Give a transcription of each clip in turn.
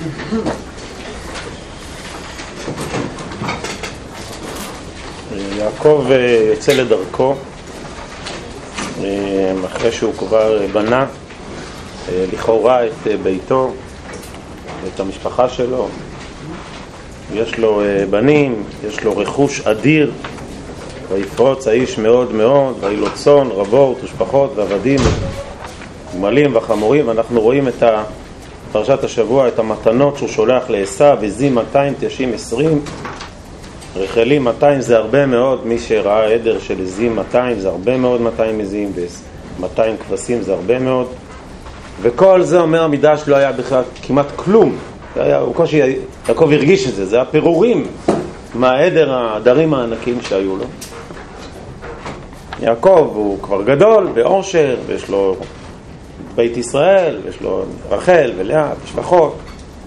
יעקב יוצא לדרכו אחרי שהוא כבר בנה לכאורה את ביתו, את המשפחה שלו. יש לו בנים, יש לו רכוש אדיר, ויפרוץ האיש מאוד מאוד, ויהי לו צאן רבות ושפחות ועבדים גמלים וחמורים. אנחנו רואים את פרשת השבוע, את המתנות שהוא שולח לעשיו, עזים 200, תישים 20, רחלים 200, זה הרבה מאוד. מי שראה עדר של עזים 200 זה הרבה מאוד, 200 עזים, ו200 כבשים זה הרבה מאוד. וכל זה אומר המדרש לא היה בכלל כמעט כלום. הוא קושי, יעקב הרגיש את זה, זה הפירורים מהעדר, העדרים הענקים שהיו לו. יעקב הוא כבר גדול בעושר, ויש לו בית ישראל, ויש לו רחל ולאה, משפחות.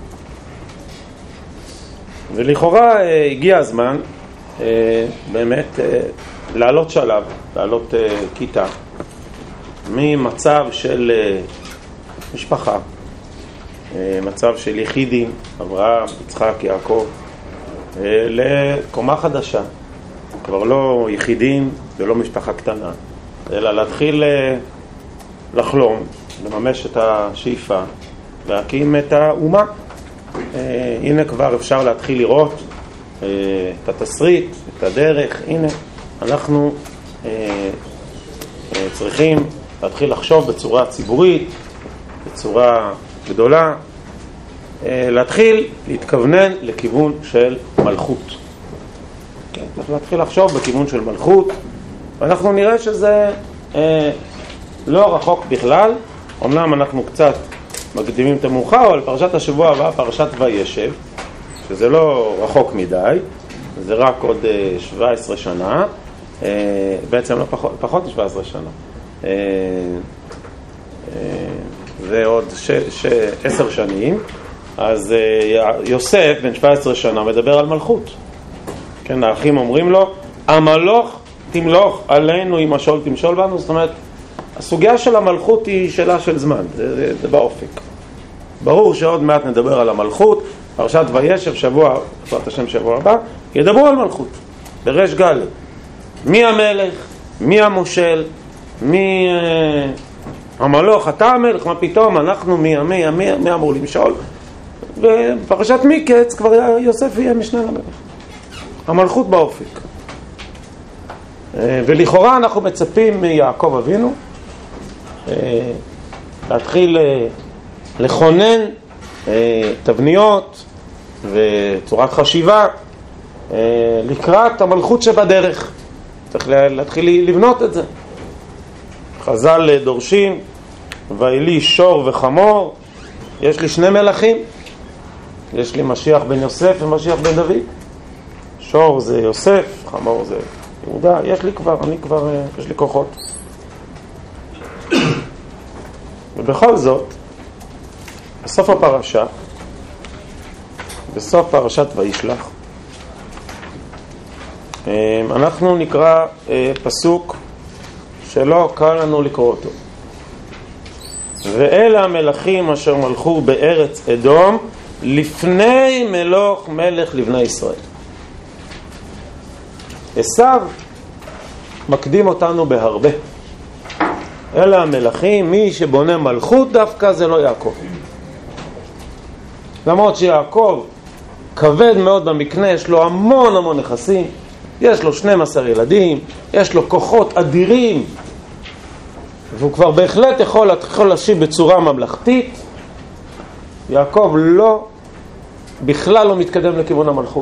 ולכאורה הגיע הזמן באמת לעלות שלב, לעלות כיתה ממצב של משפחה, מצב של יחידים, אברהם, יצחק, יעקב, לקומה חדשה, כבר לא יחידים ולא משפחה קטנה, אלא להתחיל לחלום, לממש את השאיפה, להקים את האומה. הנה כבר אפשר להתחיל לראות את התסריט, את הדרך. הנה אנחנו צריכים להתחיל לחשוב בצורה ציבורית, בצורה גדולה, להתחיל להתכוונן לכיוון של מלכות. כן, צריך להתחיל לחשוב בכיוון של מלכות, ואנחנו נראה שזה לא רחוק בכלל. אמנם אנחנו קצת מקדימים את המאוחר, אבל פרשת השבוע הבאה, פרשת וישב, שזה לא רחוק מדי, זה רק עוד 17 שנה, בעצם לא פחות מ-17 שנה, ועוד 10 שנים. אז יוסף בן 17 שנה מדבר על מלכות. כן, האחים אומרים לו, המלוך תמלוך עלינו, אם השול תמשול בנו. זאת אומרת, הסוגיה של המלכות היא שאלה של זמן, זה באופק. ברור שעוד מעט נדבר על המלכות. פרשת וישב שבוע, פרשת השם שבוע הבא, ידברו על מלכות בריש גלי. מי המלך, מי המושל, מי המלוך, אתה המלך, מה פתאום, אנחנו מי אמור למשול. בפרשת מקץ כבר יוסף יהיה משנה למלך. המלכות באופק. ולכאורה אנחנו מצפים מיעקב אבינו להתחיל לכונן תבניות וצורת חשיבה לקראת המלכות שבדרך. צריך להתחיל לבנות את זה. חז"ל דורשים, ויהי לי שור וחמור. יש לי שני מלכים, יש לי משיח בן יוסף ומשיח בן דוד. שור זה יוסף, חמור זה יהודה. יש לי כוחות. ובכל זאת, בסוף הפרשה, בסוף פרשת וישלח, אנחנו נקרא פסוק שלא קל לנו לקרוא אותו. ואלה המלכים אשר מלכו בארץ אדום לפני מלוך מלך לבני ישראל. עשיו מקדים אותנו בהרבה. אלה המלכים, מי שבונה מלכות דווקא זה לא יעקב. למרות שיעקב כבד מאוד במקנה, יש לו המון נכסים, יש לו 12 ילדים, יש לו כוחות אדירים, והוא כבר בהחלט יכול להשיב בצורה ממלכתית. יעקב בכלל לא מתקדם לכיוון המלכות.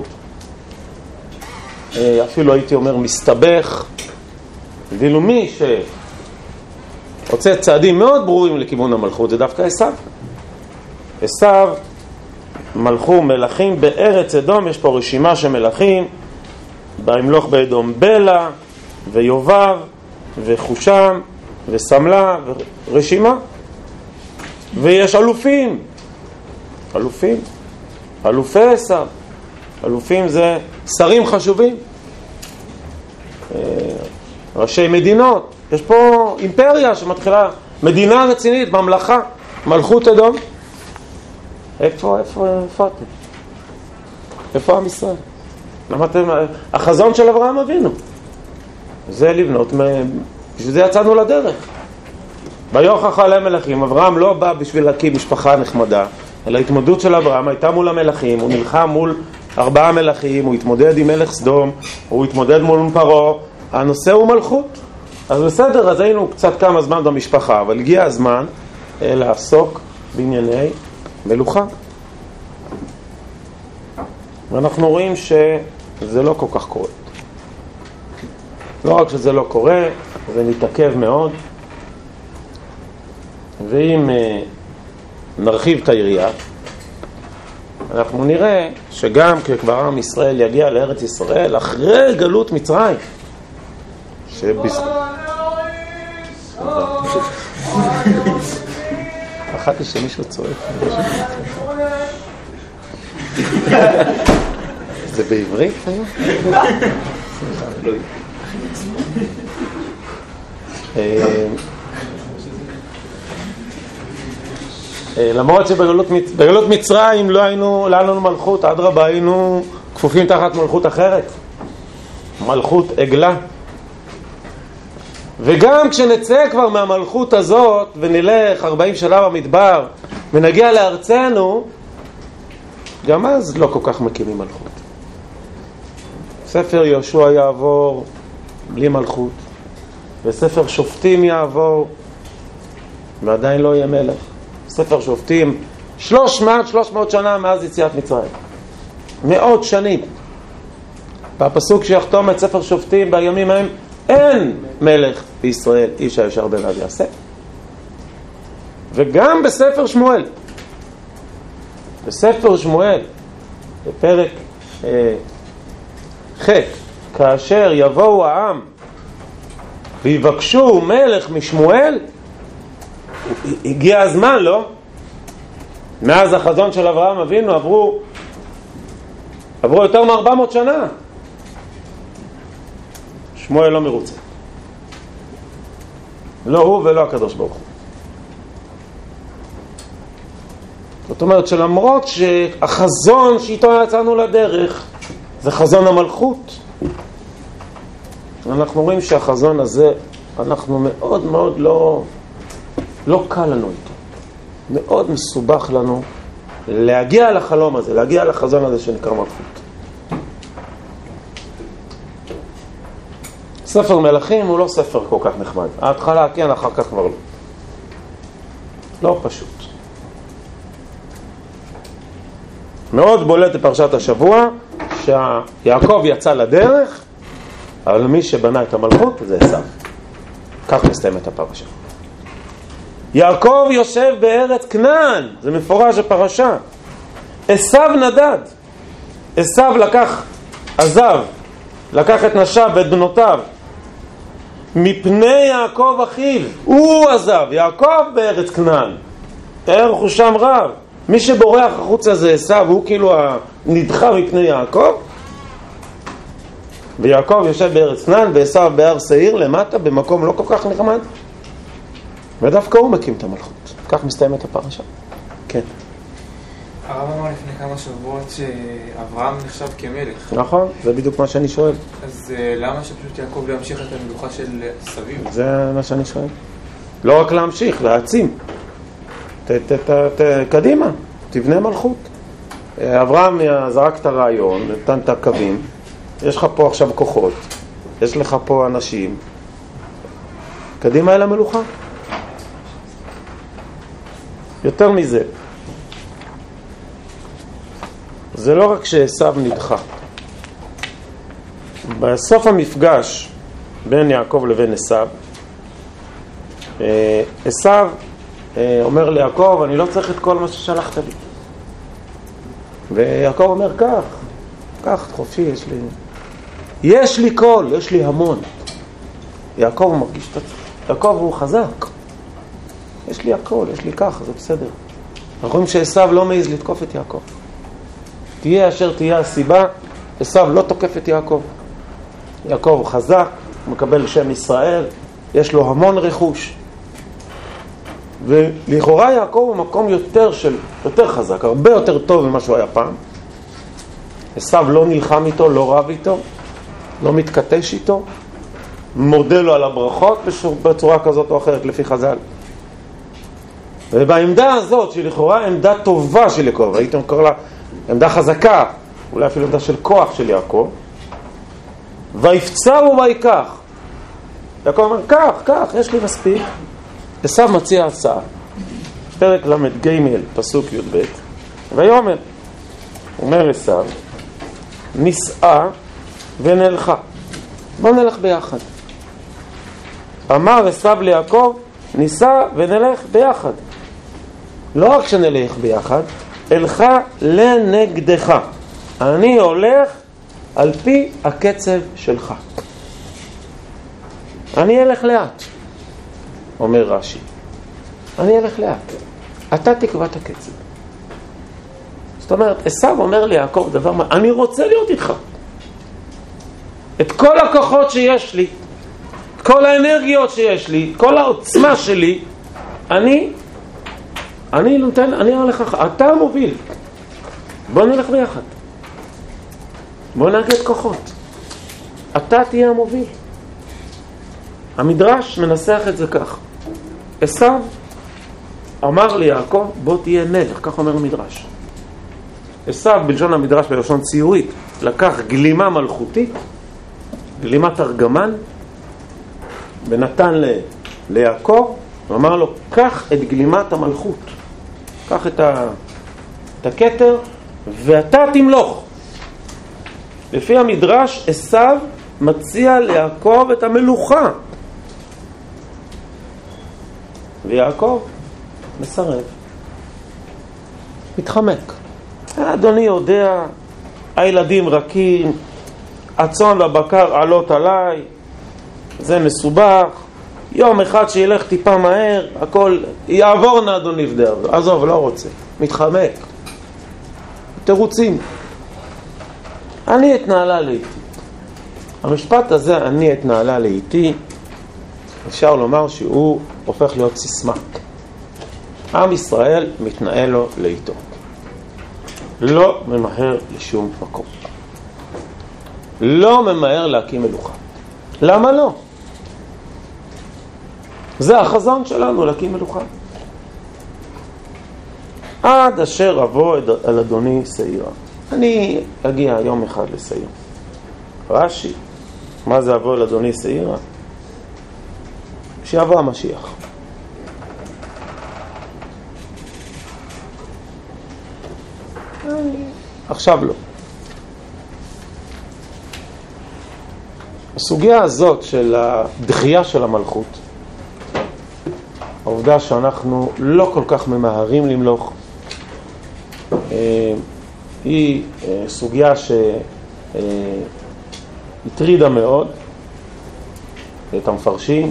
אפילו הייתי אומר מסתבך. ואילו מי שרוצה צעדים מאוד ברורים לכיוון המלכות זה דווקא עשיו. עשיו מלכו מלכים בארץ אדום. יש פה רשימה של מלכים, בימלוך באדום בלה ויובב וחושם וסמלה, רשימה. ויש אלופי עשיו. אלופים זה שרים חשובים, ראשי מדינות. יש פה אימפריה שמתחילה, מדינה רצינית, ממלכה, מלכות אדום. איפה אתם? איפה עם ישראל? למה אתם? החזון של אברהם אבינו זה לבנות, בשביל זה יצאנו לדרך. ביוכח עליהם מלכים, אברהם לא בא בשביל להקים משפחה נחמדה, אלא ההתמודדות של אברהם הייתה מול המלכים, הוא נלחם מול 4 מלכים, הוא התמודד עם מלך סדום, הוא התמודד מול פרעה, הנושא הוא מלכות. אז בסדר, אז היינו קצת כמה זמן במשפחה, אבל הגיע הזמן לעסוק בענייני מלוכה. ואנחנו רואים שזה לא כל כך קורה. לא רק שזה לא קורה, זה מתעכב מאוד. ואם נרחיב את היריעה, אנחנו נראה שגם כבר עם ישראל יגיע לארץ ישראל אחרי גלות מצרים, אחת שמישהו צועק. זה בעברית היום? למרות שבגלות מצרים לא היינו לנו מלכות, אדרבה היינו כפופים תחת מלכות אחרת, מלכות עגלה. וגם כשנצא כבר מהמלכות הזאת ונלך 40 שנה במדבר ונגיע לארצנו, גם אז לא כל כך מקימים מלכות. ספר יהושע יעבור בלי מלכות, וספר שופטים יעבור ועדיין לא יהיה מלך. ספר שופטים 300 שנה מאז יציאת מצרים, 100 שנים. בפסוק שיחתום את ספר שופטים בימים ההם, אין מלך בישראל איש הישר בעיניו יעשה. וגם בספר שמואל, בפרק ח', כאשר יבואו העם ויבקשו מלך משמואל, הגיע הזמן, לא? מאז החזון של אברהם אבינו עברו יותר מ-400 שנה. שמואל לא מרוצה, לא הוא ולא הקדוש ברוך הוא. זאת אומרת שלמרות שהחזון שאיתו יצאנו לדרך זה חזון המלכות, אנחנו רואים שהחזון הזה אנחנו מאוד מאוד לא קל לנו איתו, מאוד מסובך לנו להגיע לחלום הזה, להגיע לחזון הזה שנקרא מלכות. ספר מלכים הוא לא ספר כל כך נחמד, ההתחלה כן, אחר כך כבר לא פשוט. מאוד בולט בפרשת השבוע שיעקב יצא לדרך, אבל מי שבנה את המלכות זה עשיו. כך מסתיימת הפרשה. יעקב יושב בארץ כנען, זה מפורש בפרשה. עשיו נדד, עשיו לקח את נשיו ואת בנותיו מפני יעקב אחיו, הוא עזב. יעקב בארץ כנען, הערך הוא שם רב. מי שבורח החוץ הזה עשיו, הוא כאילו נדחה מפני יעקב. ויעקב יושב בארץ כנען ועשיו בהר שעיר למטה במקום לא כל כך נחמד, ודווקא הוא מקים את המלכות. כך מסתיימת הפרשה. כן. הרב אמר לפני כמה שבועות שאברהם נחשב כמלך. נכון, זה בדיוק מה שאני שואל. אז למה שפשוט יעקב לא ימשיך את המלוכה של סביב? זה מה שאני שואל. לא רק להמשיך, להעצים. קדימה, תבנה מלכות. אברהם זרק את הרעיון, נתן את הקווים, יש לך פה עכשיו כוחות, יש לך פה אנשים, קדימה אל המלוכה. יותר מזה, זה לא רק שעשיו נדחה. בסוף המפגש בין יעקב לבין עשיו, עשיו אומר ליעקב, אני לא צריך את כל מה ששלחת לי. ויעקב אומר, כך, חופשי, יש לי קול, יש לי המון. יעקב מרגיש את עצמו. יעקב הוא חזק. יש לי הכל, יש לי כך, זה בסדר. אנחנו רואים שעשיו לא מעז לתקוף את יעקב. תהיה אשר תהיה הסיבה, עשיו לא תוקף את יעקב. יעקב חזק, הוא מקבל שם ישראל, יש לו המון רכוש. ולכאורה יעקב הוא מקום יותר חזק, הרבה יותר טוב ממה שהוא היה פעם. עשיו לא נלחם איתו, לא רב איתו, לא מתכתש איתו, מודה לו על הברכות בצורה כזאת או אחרת לפי חז"ל. ובעמדה הזאת שלכאורה עמדה טובה של יעקב, הייתם קורא לה עמדה חזקה, אולי אפילו עמדה של כוח של יעקב, ויפצע ויקח. יעקב אומר, כך, יש לי מספיק. עשיו מציע הצעה. פרק למד ג' פסוק י"ב. ויאמר, אומר עשיו, נישאה ונלכה. בוא נלך ביחד. אמר עשיו ליעקב, נישא ונלך ביחד. לא רק שנלך ביחד, אלך לנגדך. אני הולך על פי הקצב שלך. אני אלך לאט, אומר רש"י. אני אלך לאט. אתה תקבע את הקצב. זאת אומרת, עשיו אומר לי יעקב דבר מה, אני רוצה להיות איתך. את כל הכוחות שיש לי, כל האנרגיות שיש לי, כל העוצמה שלי, אני הולך לך, אתה מוביל. בוא נלך ביחד. בוא נאגד כוחות. אתה תהיה המוביל. המדרש מנסח את זה כך. עשיו אמר לי יעקב, בוא תהיה מלך, כך אומר המדרש. עשיו בלשון המדרש בלשון ציורית, לקח גלימה מלכותית, גלימת ארגמן, ונתן ליעקב, ואמר לו, קח את גלימת המלכות, קח את הכתר, ואתה תמלוך. לפי המדרש, עשיו מציע ליעקב את המלוכה. ויעקב מסרב. מתחמק. אדוני יודע, הילדים רכים, הצאן והבקר עלות עליי, זה מסובך, יום אחד שילך טיפה מהר, הכל יעבור נא אדוני בדרך. עזוב, לא רוצה. מתחמק. תירוצים. אני אתנהלה לאיתי. המשפט הזה, אני אתנהלה לאיתי, אפשר לומר שהוא הופך להיות סיסמה. עם ישראל מתנהל לו לאיתו. לא ממהר לשום מקום. לא ממהר להקים מלוכה. למה לא? זה החזון שלנו, להקים מלוכה. עד אשר אבוא אל אדוני שעירה. אני אגיע יום אחד לשעיר. רש"י, מה זה אבוא אל אדוני שעירה? שיבוא המשיח. עכשיו לא. הסוגיה הזאת של הדחייה של המלכות, העובדה שאנחנו לא כל כך ממהרים למלוך, היא סוגיה שהטרידה מאוד את המפרשים.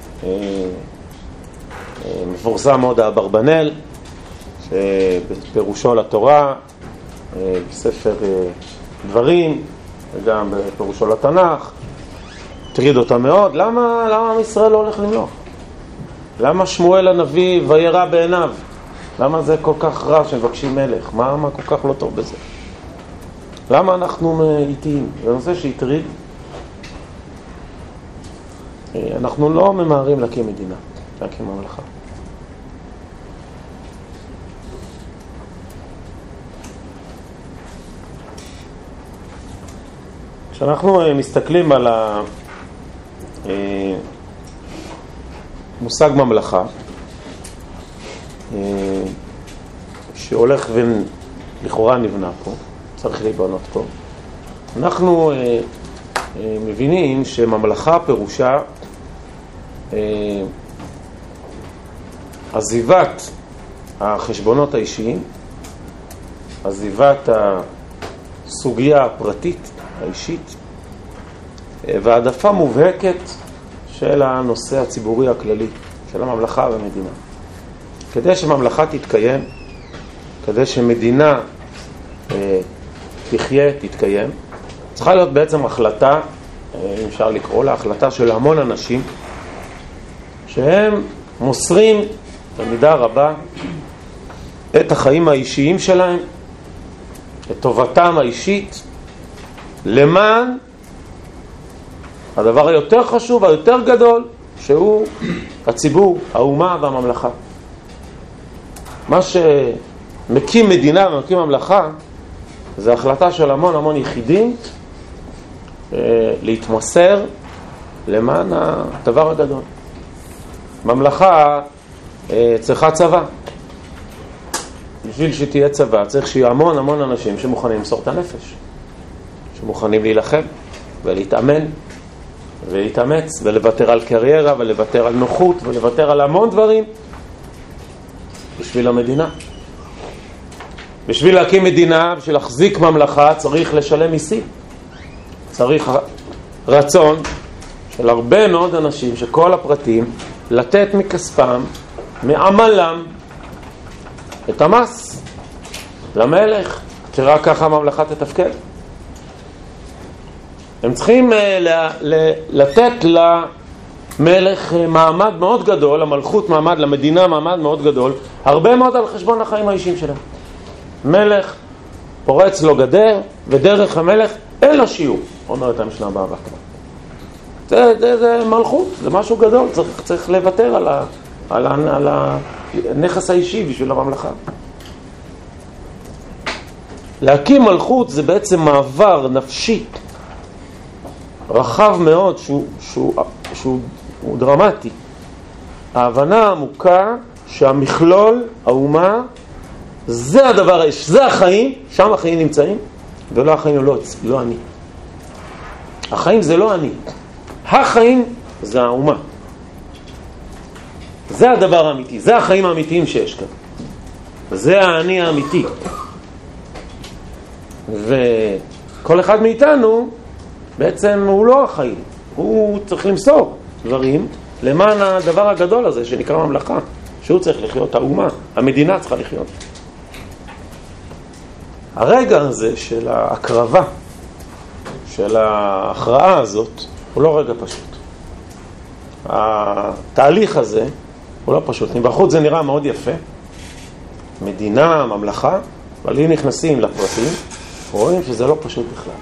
מפורסם מאוד האברבנאל בפירושו לתורה, בספר דברים, וגם בפירושו לתנ"ך. הטריד אותה מאוד. למה עם ישראל לא הולך למלוך? למה שמואל הנביא וירא בעיניו? למה זה כל כך רע שמבקשים מלך? מה כל כך לא טוב בזה? למה אנחנו איטיים? זה נושא שהטריד. אנחנו לא ממהרים להקים מדינה, להקים ממלכה. כשאנחנו מסתכלים על מושג ממלכה, שהולך ולכאורה נבנה פה, צריך להיבנות פה, אנחנו מבינים שממלכה פירושה עזיבת החשבונות האישיים, עזיבת הסוגיה הפרטית האישית, והעדפה מובהקת של הנושא הציבורי הכללי, של הממלכה והמדינה. כדי שממלכה תתקיים, כדי שמדינה תחיה, תתקיים, צריכה להיות בעצם החלטה, אם אפשר לקרוא לה, החלטה של המון אנשים, שהם מוסרים במידה רבה את החיים האישיים שלהם, את טובתם האישית, למען הדבר היותר חשוב, היותר גדול, שהוא הציבור, האומה והממלכה. מה שמקים מדינה ומקים ממלכה, זה החלטה של המון יחידים להתמסר למען הדבר הגדול. ממלכה צריכה צבא. בשביל שתהיה צבא צריך שיהיו המון אנשים שמוכנים למסור את הנפש, שמוכנים להילחם ולהתאמן ולהתאמץ ולוותר על קריירה ולוותר על נוחות ולוותר על המון דברים בשביל המדינה. בשביל להקים מדינה, בשביל להחזיק ממלכה, צריך לשלם מיסים. צריך רצון של הרבה מאוד אנשים, שכל הפרטים, לתת מכספם, מעמלם, את המס למלך, שרק ככה הממלכה תתפקד. הם צריכים לתת למלך מעמד מאוד גדול, למלכות מעמד, למדינה מעמד מאוד גדול, הרבה מאוד על חשבון החיים האישיים שלהם. מלך פורץ לו גדר, ודרך המלך אין לו שיעור, אומרת המשנה הבאה. זה מלכות, זה משהו גדול, צריך לוותר על הנכס האישי בשביל הממלכה. להקים מלכות זה בעצם מעבר נפשי רחב מאוד שהוא דרמטי. ההבנה העמוקה שהמכלול, האומה, זה הדבר, זה החיים, שם החיים נמצאים, ולא החיים לא אני. החיים זה לא אני. החיים זה האומה. זה הדבר האמיתי, זה החיים האמיתיים שיש כאן. זה האני האמיתי. וכל אחד מאיתנו בעצם הוא לא החיים. הוא צריך למסור דברים למען הדבר הגדול הזה שנקרא ממלכה, שהוא צריך לחיות, האומה, המדינה צריכה לחיות. הרגע הזה של ההקרבה, של ההכרעה הזאת, הוא לא רגע פשוט. התהליך הזה הוא לא פשוט. מבחוץ זה נראה מאוד יפה, מדינה, ממלכה, אבל אם נכנסים לפרטים, רואים שזה לא פשוט בכלל.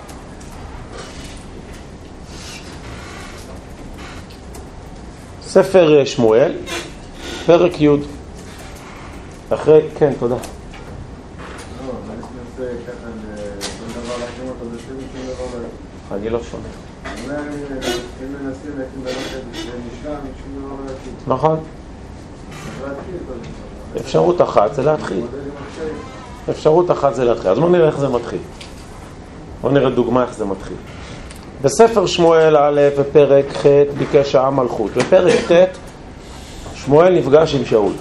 ספר שמואל, פרק י' אחרי, כן, תודה. אני לא שומע. נכון. אפשרות אחת זה להתחיל. אז בואו נראה איך זה מתחיל. בואו נראה דוגמה איך זה מתחיל. בספר שמואל א' בפרק ח' ביקש העם מלכות. בפרק ט' שמואל נפגש עם שאול.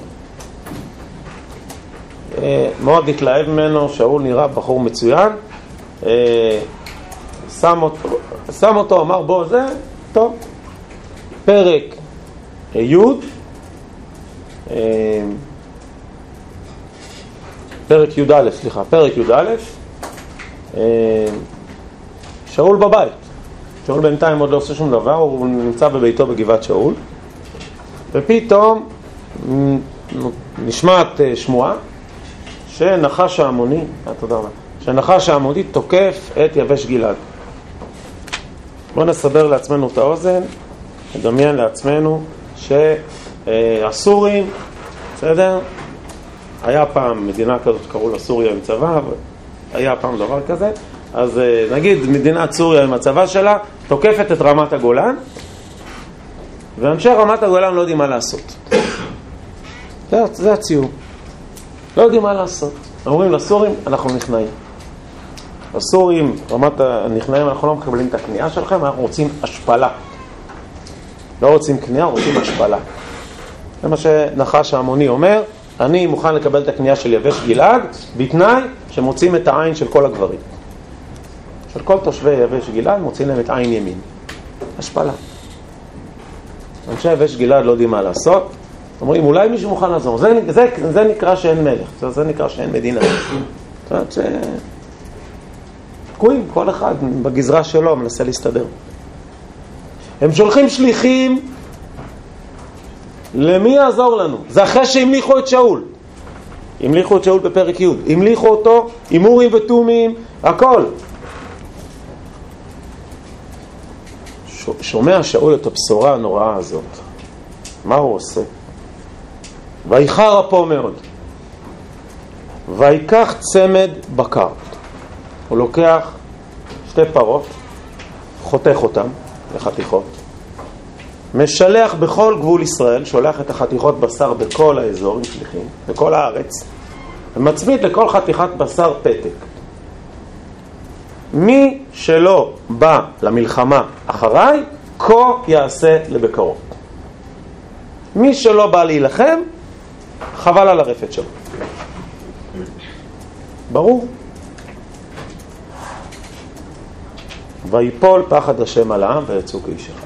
מאוד התלהב ממנו, שאול נראה בחור מצוין. שם אותו, אמר בוא זה, טוב. פרק י' פרק י' סליחה, פרק י' שאול בבית. שאול בינתיים עוד לא עושה שום דבר, הוא נמצא בביתו בגבעת שאול, ופתאום נשמעת שמועה שנחש העמוני, תודה רבה, שנחש העמוני תוקף את יבש גלעד. בואו נסבר לעצמנו את האוזן, נדמיין לעצמנו שהסורים, בסדר? היה פעם מדינה כזאת שקראו לה סוריה עם צבא, היה פעם דבר כזה, אז נגיד מדינת סוריה עם הצבא שלה תוקפת את רמת הגולן, ואנשי רמת הגולן לא יודעים מה לעשות. זה הציור. לא יודעים מה לעשות. אומרים לסורים, אנחנו נכנעים. הסורים, רמת הנכנעים, אנחנו לא מקבלים את הקנייה שלכם, אנחנו רוצים השפלה. לא רוצים קנייה, רוצים השפלה. זה מה שנחש העמוני אומר, אני מוכן לקבל את הקנייה של יבש גלעד, בתנאי שמוצאים את העין של כל הגברים. של כל תושבי יבש גלעד מוצאים להם את עין ימין. השפלה. אנשי יבש גלעד לא יודעים מה לעשות, אומרים אולי מישהו מוכן לעזור. זה נקרא שאין מלך, זה נקרא שאין מדינה. זאת אומרת תקועים, כל אחד בגזרה שלו מנסה להסתדר. הם שולחים שליחים למי יעזור לנו? זה אחרי שהמליכו את שאול. המליכו את שאול בפרק י', המליכו אותו עם אורים ותומים, הכל. שומע שאול את הבשורה הנוראה הזאת. מה הוא עושה? ויחר אפו מאוד. ויקח צמד בקר. הוא לוקח 2 פרות, חותך אותם לחתיכות, משלח בכל גבול ישראל, שולח את החתיכות בשר בכל האזור עם שליחים, בכל הארץ, ומצמיד לכל חתיכת בשר פתק. מי שלא בא למלחמה אחריי, כה יעשה לבקרו. מי שלא בא להילחם, חבל על הרפת שלו. ברור? ויפול פחד השם על העם ויצאו כאיש אחד.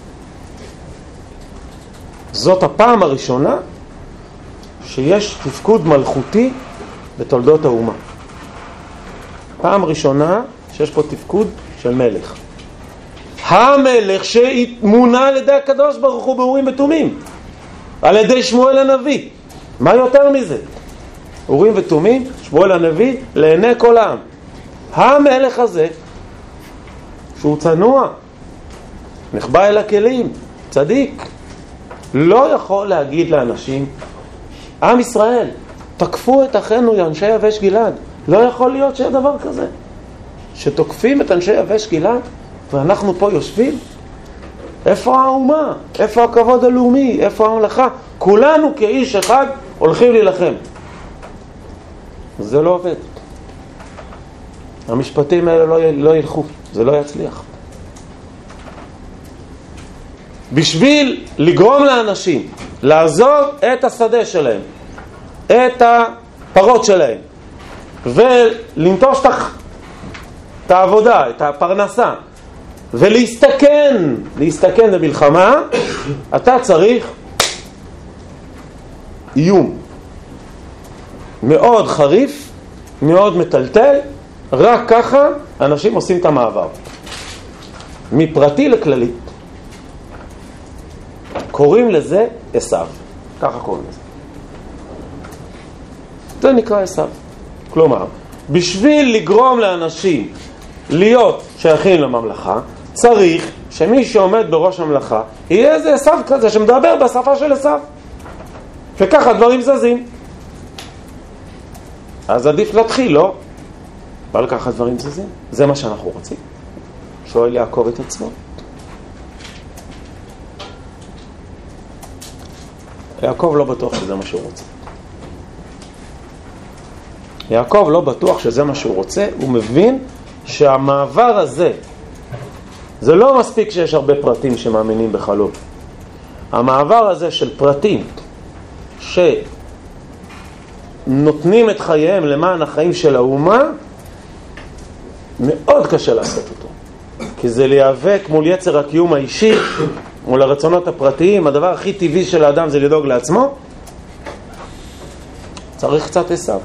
זאת הפעם הראשונה שיש תפקוד מלכותי בתולדות האומה. פעם ראשונה שיש פה תפקוד של מלך. המלך שמונה על ידי הקדוש ברוך הוא באורים ותומים, על ידי שמואל הנביא. מה יותר מזה? אורים ותומים, שמואל הנביא, לעיני כל העם. המלך הזה, שהוא צנוע, נחבא אל הכלים, צדיק, לא יכול להגיד לאנשים, עם ישראל, תקפו את אחינו אנשי יבש גלעד. לא יכול להיות שיהיה דבר כזה, שתוקפים את אנשי יבש גלעד ואנחנו פה יושבים. איפה האומה? איפה הכבוד הלאומי? איפה הממלכה? כולנו כאיש אחד הולכים להילחם. זה לא עובד. המשפטים האלה לא ילכו, זה לא יצליח. בשביל לגרום לאנשים לעזוב את השדה שלהם, את הפרות שלהם, ולנטוש את העבודה, את הפרנסה, ולהסתכן במלחמה, אתה צריך איום מאוד חריף, מאוד מטלטל. רק ככה אנשים עושים את המעבר מפרטי לכללי. קוראים לזה עשיו, ככה קוראים לזה. זה נקרא עשיו. כלומר, בשביל לגרום לאנשים להיות שייכים לממלכה, צריך שמי שעומד בראש הממלכה יהיה איזה עשיו כזה שמדבר בשפה של עשיו, וככה דברים זזים. אז עדיף להתחיל, לא? אבל ככה דברים זזים. זה מה שאנחנו רוצים. שואל יעקב את עצמו. יעקב לא בטוח שזה מה שהוא רוצה. יעקב לא בטוח שזה מה שהוא רוצה. הוא מבין שהמעבר הזה, זה לא מספיק שיש הרבה פרטים שמאמינים בחלום. המעבר הזה של פרטים שנותנים את חייהם למען החיים של האומה, מאוד קשה לעשות אותו. כי זה להיאבק מול יצר הקיום האישי, מול הרצונות הפרטיים. הדבר הכי טבעי של האדם זה לדאוג לעצמו. צריך קצת עשיו.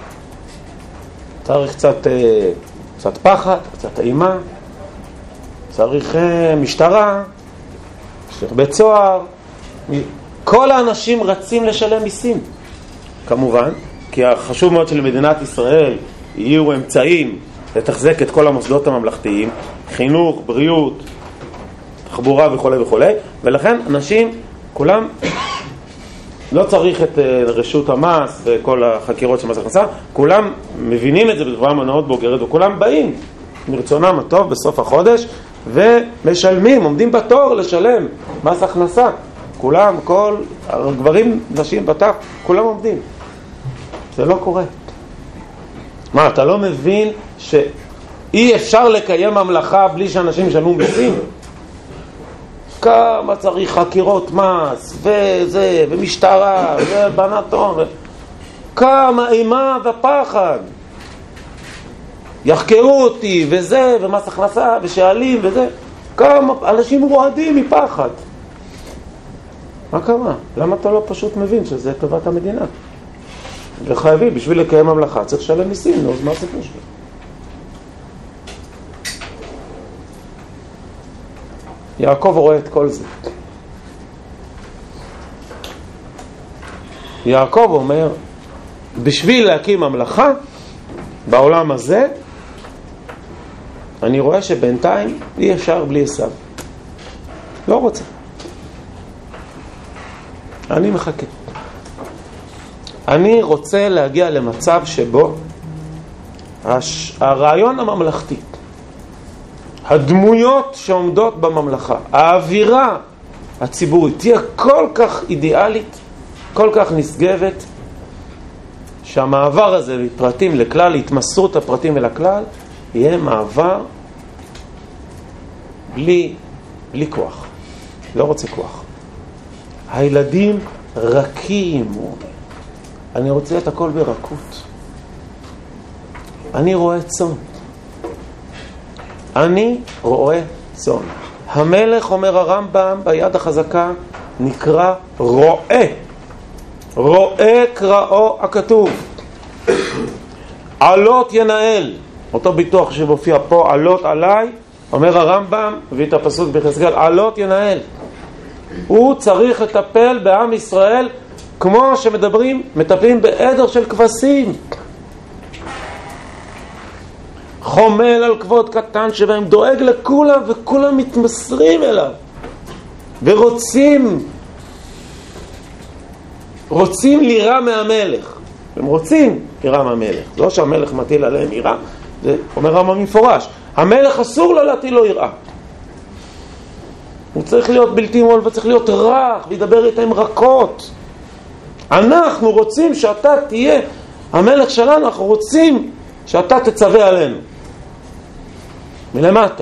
צריך קצת פחד, קצת אימה. צריך משטרה, צריך בית סוהר. כל האנשים רצים לשלם מיסים. כמובן, כי חשוב מאוד שלמדינת ישראל יהיו אמצעים לתחזק את כל המוסדות הממלכתיים, חינוך, בריאות, תחבורה וכו' וכו'. ולכן אנשים, כולם, לא צריך את רשות המס וכל החקירות של מס הכנסה, כולם מבינים את זה בצורה מאוד בוגרת, וכולם באים מרצונם הטוב בסוף החודש ומשלמים, עומדים בתור לשלם מס הכנסה. כולם, כל הגברים, נשים בטח, כולם עומדים. זה לא קורה. מה, אתה לא מבין שאי אפשר לקיים ממלכה בלי שאנשים ישלמו מיסים? כמה צריך חקירות מס וזה ומשטרה ובנת הון, כמה אימה ופחד. יחקרו אותי וזה ומס הכנסה ושאלים וזה, כמה אנשים רועדים מפחד. מה קרה? למה אתה לא פשוט מבין שזה טובת המדינה? וחייבים, בשביל לקיים ממלכה צריך לשלם מיסים, נו, אז מה הסיפור שלו? יעקב רואה את כל זה. יעקב אומר, בשביל להקים ממלכה בעולם הזה, אני רואה שבינתיים אי אפשר בלי עשיו. לא רוצה. אני מחכה. אני רוצה להגיע למצב שבו הרעיון הממלכתי, הדמויות שעומדות בממלכה, האווירה הציבורית תהיה כל כך אידיאלית, כל כך נשגבת, שהמעבר הזה מפרטים לכלל, התמסרות הפרטים ולכלל, יהיה מעבר בלי כוח. לא רוצה כוח. הילדים רכים, הוא אומר. אני רוצה את הכל ברכות. אני רואה צאן. אני רואה צאן. המלך, אומר הרמב"ם, ביד החזקה, נקרא רואה. רואה קראו הכתוב. עלות ינהל. אותו ביטוח שמופיע פה, עלות עליי, אומר הרמב"ם, הביא את הפסוק בחזקאל, עלות ינהל. הוא צריך לטפל בעם ישראל כמו מטפלים בעדר של כבשים. חומל על כבוד קטן שבהם, דואג לכולם וכולם מתמסרים אליו. ורוצים לירה מהמלך. הם רוצים לירה מהמלך. לא שהמלך מטיל עליהם ירה, זה אומר רמב"ם מפורש. המלך אסור לו להטיל לו יראה. הוא צריך להיות בלתי מול וצריך להיות רך, וידבר איתם רכות. אנחנו רוצים שאתה תהיה המלך שלנו, אנחנו רוצים שאתה תצווה עלינו. מלמטה.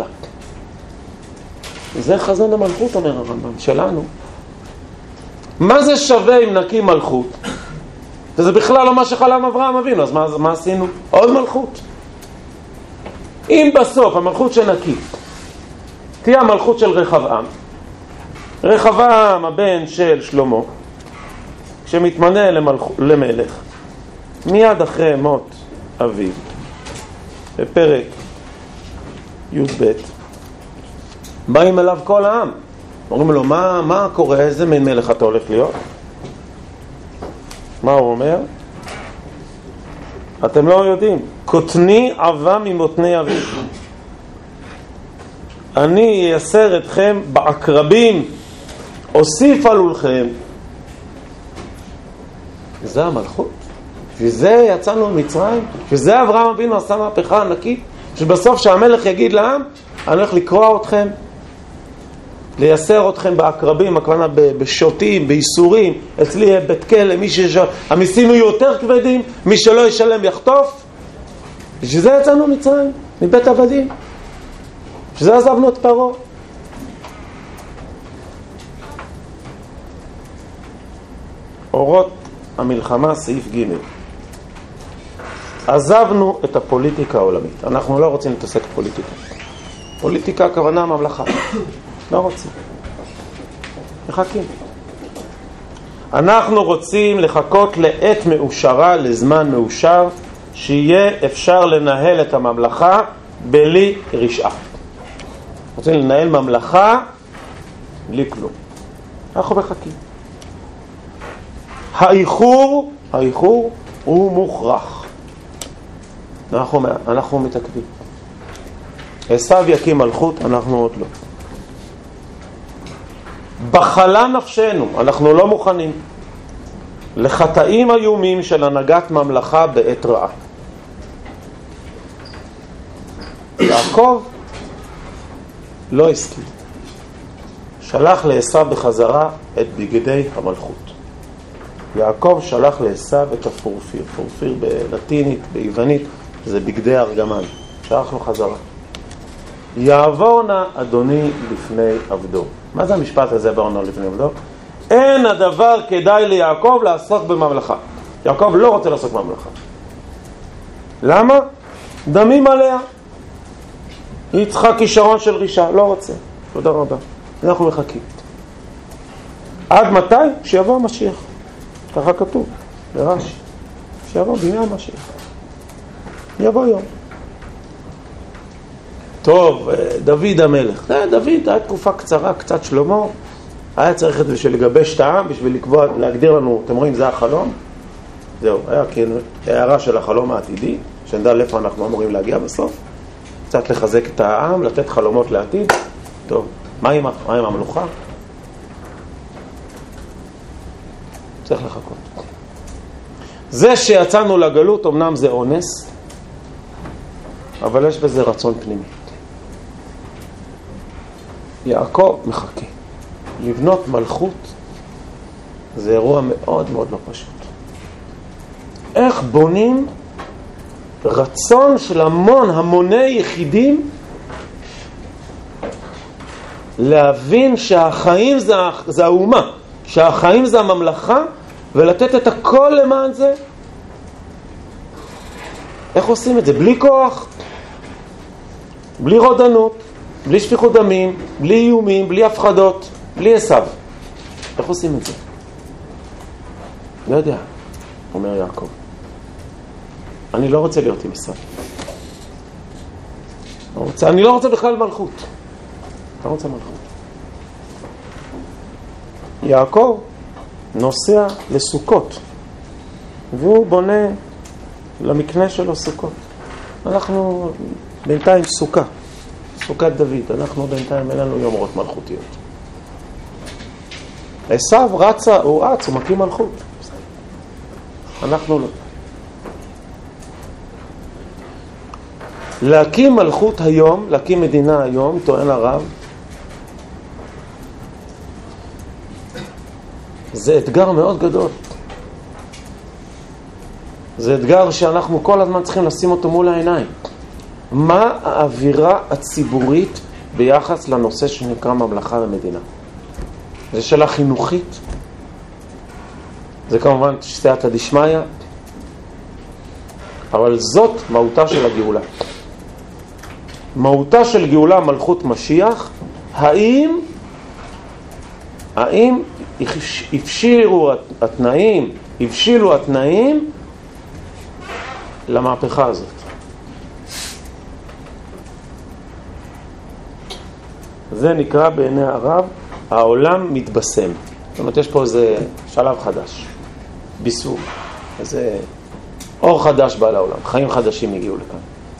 זה חזון המלכות, אומר הרמב"ם, שלנו. מה זה שווה אם נקים מלכות? וזה בכלל לא מה שחלם אברהם אבינו, אז מה עשינו? עוד מלכות. אם בסוף המלכות שנקים תהיה המלכות של רחבעם, רחבעם הבן של שלמה, כשמתמנה למלך, מיד אחרי מות אביו, בפרק י"ב, באים אליו כל העם, אומרים לו, מה קורה? איזה מין מלך אתה הולך להיות? מה הוא אומר? אתם לא יודעים, קוטני עבה ממותני אבי. אני אייסר אתכם בעקרבים, אוסיף עלולכם. זה המלכות. וזה יצאנו ממצרים, וזה אברהם אבינו עשה מהפכה ענקית, שבסוף שהמלך יגיד לעם, אני הולך לקרוע אתכם, לייסר אתכם בעקרבים, הכוונה בשוטים, באיסורים, אצלי יהיה בית כלא, המיסים יהיו יותר כבדים, מי שלא ישלם יחטוף. בשביל זה יצאנו מצרים, מבית עבדים. בשביל זה עזבנו את פרעה. אורות המלחמה, סעיף ג'. עזבנו את הפוליטיקה העולמית. אנחנו לא רוצים להתעסק פוליטיקה. פוליטיקה הכוונה ממלכה. לא רוצים. מחכים. אנחנו רוצים לחכות לעת מאושרה, לזמן מאושר, שיהיה אפשר לנהל את הממלכה בלי רשעה. רוצים לנהל ממלכה בלי כלום. אנחנו מחכים. האיחור הוא מוכרח. אנחנו מתעכבים. עשיו יקים מלכות, אנחנו עוד לא. בחלה נפשנו, אנחנו לא מוכנים לחטאים איומים של הנהגת ממלכה בעת רעה. יעקב לא הסכים. שלח לעשיו בחזרה את בגדי המלכות. יעקב שלח לעשיו את הפורפיר. פורפיר בלטינית, ביוונית, זה בגדי ארגמן. שלח לו חזרה. יעבור נא אדוני לפני עבדו. מה זה המשפט הזה, יעבור נא לפני עבדו? אין הדבר כדאי ליעקב לעסוק בממלכה. יעקב לא רוצה לעסוק בממלכה. למה? דמים עליה. היא צריכה כישרון של רישה, לא רוצה. תודה רבה. אנחנו מחכים. עד מתי? שיבוא המשיח. ככה כתוב, ברש"י. שיבוא בימי המשיח. יבוא יום. טוב, דוד המלך. דוד היה תקופה קצרה, קצת שלמה. היה צריך את זה בשביל לגבש את העם, בשביל לקבוע, להגדיר לנו, אתם רואים, זה החלום. זהו, היה כאילו הערה של החלום העתידי, שנדע לאיפה אנחנו אמורים להגיע בסוף. קצת לחזק את העם, לתת חלומות לעתיד. טוב, מה עם המלוכה? צריך לחכות. זה שיצאנו לגלות, אמנם זה אונס, אבל יש בזה רצון פנימי. יעקב מחכה. לבנות מלכות זה אירוע מאוד מאוד לא פשוט. איך בונים רצון של המוני יחידים להבין שהחיים זה האומה, שהחיים זה הממלכה, ולתת את הכל למען זה? איך עושים את זה? בלי כוח, בלי רודנות, בלי שפיכות דמים, בלי איומים, בלי הפחדות, בלי עשיו. איך עושים את זה? לא יודע, אומר יעקב. אני לא רוצה להיות עם עשיו. אני לא רוצה בכלל מלכות. אתה רוצה מלכות. יעקב נוסע לסוכות, והוא בונה למקנה שלו סוכות. אנחנו בינתיים סוכה, סוכת דוד. אנחנו בינתיים אין לנו יומרות מלכותיות. עשיו רצה, הוא מקים מלכות. אנחנו לא. להקים מלכות היום, להקים מדינה היום, טוען הרב, זה אתגר מאוד גדול. זה אתגר שאנחנו כל הזמן צריכים לשים אותו מול העיניים. מה האווירה הציבורית ביחס לנושא שנקרא ממלכה ומדינה? זה שאלה חינוכית. זה כמובן סייעתא דשמיא. אבל זאת מהותה של הגאולה. מהותה של גאולה מלכות משיח. האם הבשילו התנאים למהפכה הזאת? זה נקרא בעיני הרב העולם מתבשם. זאת אומרת, יש פה איזה שלב חדש, ביסום, איזה אור חדש בא לעולם, חיים חדשים הגיעו לכאן,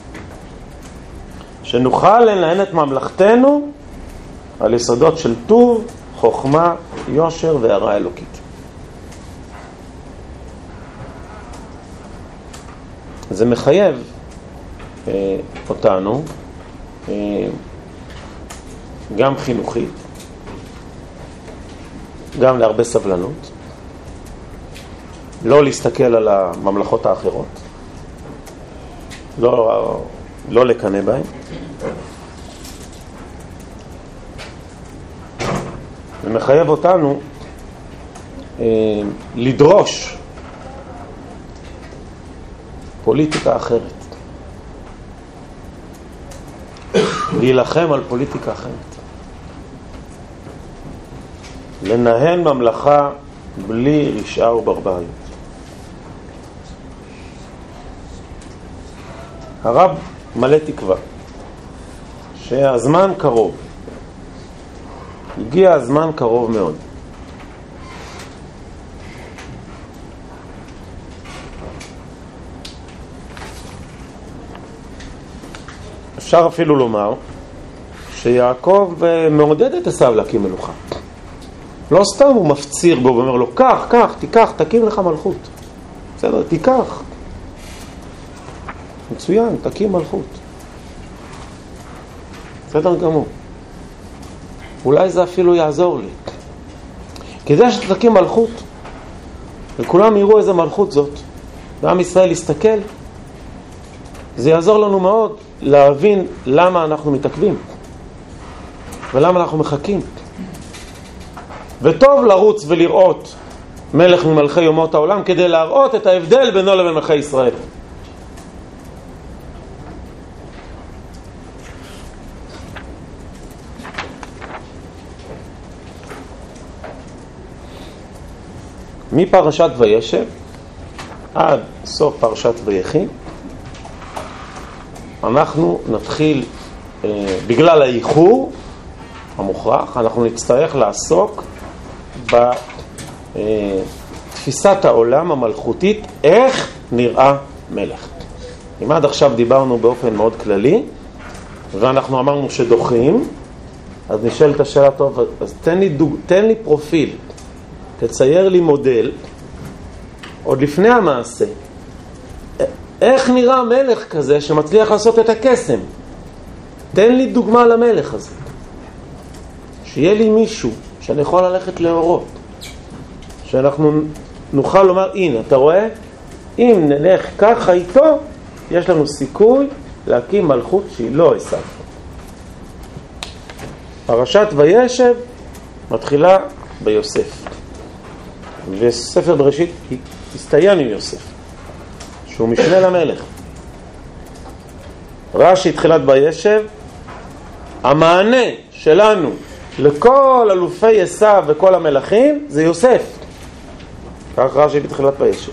שנוכל לנהל את ממלכתנו על יסודות של טוב, חוכמה, יושר והערה אלוקית. זה מחייב אותנו גם חינוכית, גם להרבה סבלנות, לא להסתכל על הממלכות האחרות, לא לקנא בהן, זה מחייב אותנו לדרוש פוליטיקה אחרת, להילחם על פוליטיקה אחרת, לנהל ממלכה בלי רשעה וברבריות. הרב מלא תקווה שהזמן קרוב, הגיע הזמן קרוב מאוד. אפשר אפילו לומר שיעקב מעודד את עשיו להקים מלוכה. לא סתם הוא מפציר בו ואומר לו, קח, תיקח, תקים לך מלכות. בסדר, תיקח. מצוין, תקים מלכות. בסדר גמור. אולי זה אפילו יעזור לי. כדי שתקים מלכות, וכולם יראו איזה מלכות זאת, ועם ישראל יסתכל, זה יעזור לנו מאוד להבין למה אנחנו מתעכבים, ולמה אנחנו מחכים. וטוב לרוץ ולראות מלך ממלכי יומות העולם, כדי להראות את ההבדל בינו לבין מלכי ישראל. מפרשת וישב עד סוף פרשת ויחי אנחנו נתחיל, בגלל האיחור המוכרח, אנחנו נצטרך לעסוק בתפיסת העולם המלכותית איך נראה מלך. אם עד עכשיו דיברנו באופן מאוד כללי, ואנחנו אמרנו שדוחים, אז נשאלת השאלה טוב, אז תן לי פרופיל, תצייר לי מודל, עוד לפני המעשה. איך נראה מלך כזה שמצליח לעשות את הקסם? תן לי דוגמה למלך הזה. שיהיה לי מישהו שאני יכול ללכת לאורות. שאנחנו נוכל לומר, הנה, אתה רואה? אם נלך ככה איתו, יש לנו סיכוי להקים מלכות שהיא לא עשיו. פרשת וישב מתחילה ביוסף. וספר בראשית הסתיים עם יוסף, שהוא משנה למלך. רש"י תחילת וישב, המענה שלנו לכל אלופי עשיו וכל המלכים זה יוסף. כך רש"י בתחילת וישב.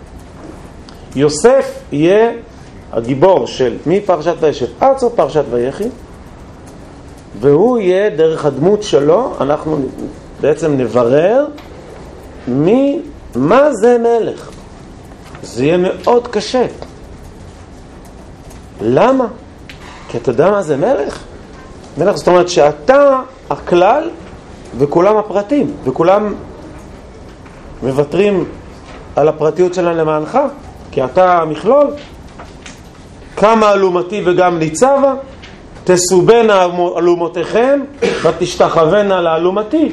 יוסף יהיה הגיבור של מפרשת וישב עד סוף פרשת ויחי, והוא יהיה דרך הדמות שלו, אנחנו בעצם נברר מה זה מלך. זה יהיה מאוד קשה. למה? כי אתה יודע מה זה מלך? מלך זאת אומרת שאתה הכלל וכולם הפרטים, וכולם מוותרים על הפרטיות שלהם למענך, כי אתה המכלול. כמה אלומתי וגם ניצבה, תסובנה אלומותיכם ותשתחוונה לאלומתי.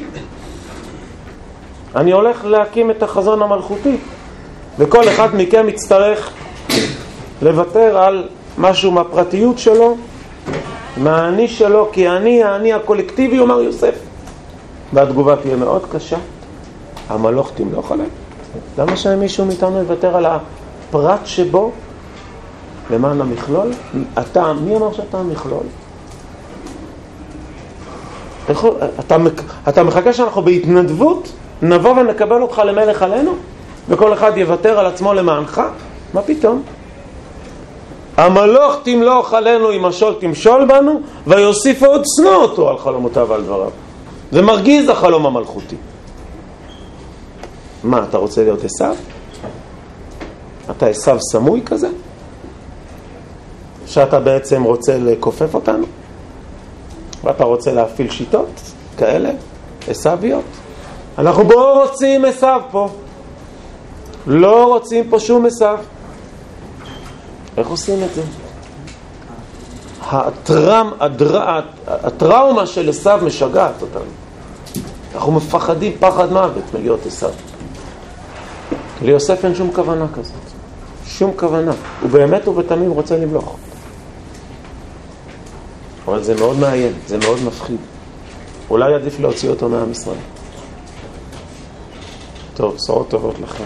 אני הולך להקים את החזון המלכותי, וכל אחד מכם יצטרך לוותר על משהו מהפרטיות שלו, מהאני שלו, כי אני הקולקטיבי, אומר יוסף. והתגובה תהיה מאוד קשה. המלוך תמלוך עליהם. למה שמישהו מאיתנו יוותר על הפרט שבו למען המכלול? מי אמר שאתה המכלול? אתה מחכה שאנחנו בהתנדבות נבוא ונקבל אותך למלך עלינו, וכל אחד יוותר על עצמו למענך? מה פתאום? המלוך תמלוך עלינו, ימשול תמשול בנו, ויוסיף עוד שנוא אותו על חלומותיו ועל דבריו. זה מרגיז החלום המלכותי. מה, אתה רוצה להיות עשיו? אתה עשיו סמוי כזה? שאתה בעצם רוצה לקופף אותנו? ואתה רוצה להפעיל שיטות כאלה, עשיוויות? אנחנו לא רוצים עשיו פה. לא רוצים פה שום עשיו. איך עושים את זה? הטראומה של עשיו משגעת אותנו. אנחנו מפחדים פחד מוות מלהיות עשיו. ליוסף אין שום כוונה כזאת. שום כוונה. הוא באמת ובתמים רוצה למלוך. אבל זה מאוד מעיין, זה מאוד מפחיד. אולי עדיף להוציא אותו מעם ישראל. טוב, בשורות טובות לכם.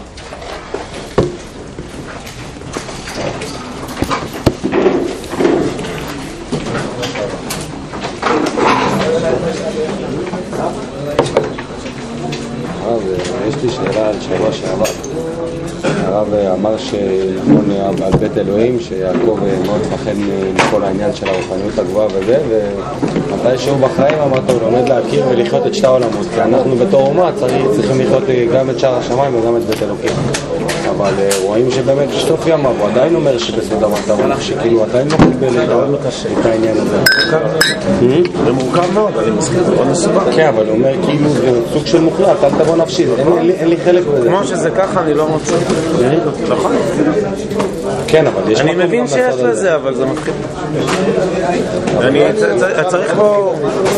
הרב, יש לי שאלה על שבוע שעבר. הרב אמר שנכון על בית אלוהים שיעקב מאוד מפחד מכל העניין של הרוחניות הגבוהה וזה, ומתי שהוא בחיים אמרת הוא לומד להכיר ולחיות את שתי העולמות, כי אנחנו בתור אומה צריכים לחיות גם את שער השמיים וגם את בית אלוקים. אבל רואים שבאמת שטוף ימה, הוא עדיין אומר שבסוד המטרה, שכאילו עדיין לא קיבל את העניין הזה. זה מורכב מאוד, אני מזכיר, זה מאוד מסובך. כן, אבל הוא אומר כאילו זה סוג של מוחלט, אל תבוא נפשי, אין לי חלק בזה. כמו שזה ככה, אני לא מוצא. נכון. כן, אבל יש... אני מבין שיש לזה, אבל זה מתחיל. אני צריך פה...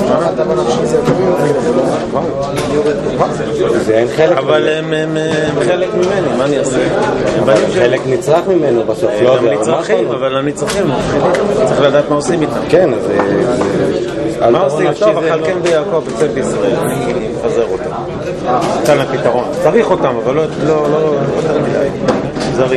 זה אין חלק... אבל הם חלק ממני, מה אני אעשה? חלק נצרך ממנו בסוף. גם נצרכים, אבל הנצרכים צריך לדעת מה עושים איתם. כן, אז... מה עושים? טוב, החלקם ביעקב אצל בישראל, אני אפזר אותם. כאן הפתרון. צריך אותם, אבל לא יותר מדי. זרי.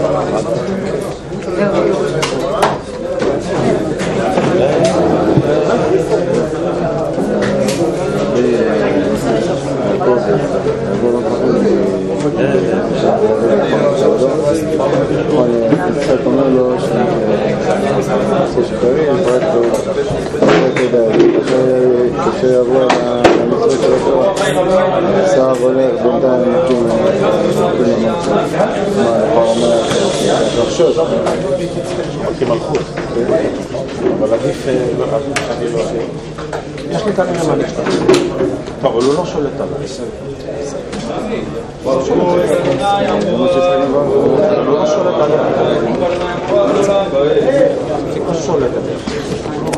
קצת אומר לו שעושה שקרים, כאשר יבוא למצוות של התורה שר הולך בינתיים נקים למצב. מה, כבר אומר, לחשוב. כמלכות. אבל עדיף שאני לא אהיה. יש לי כנראה מה נפתח. טוב, אבל הוא לא שולט עליי. הוא לא שולט עליי. הוא שולט עליי.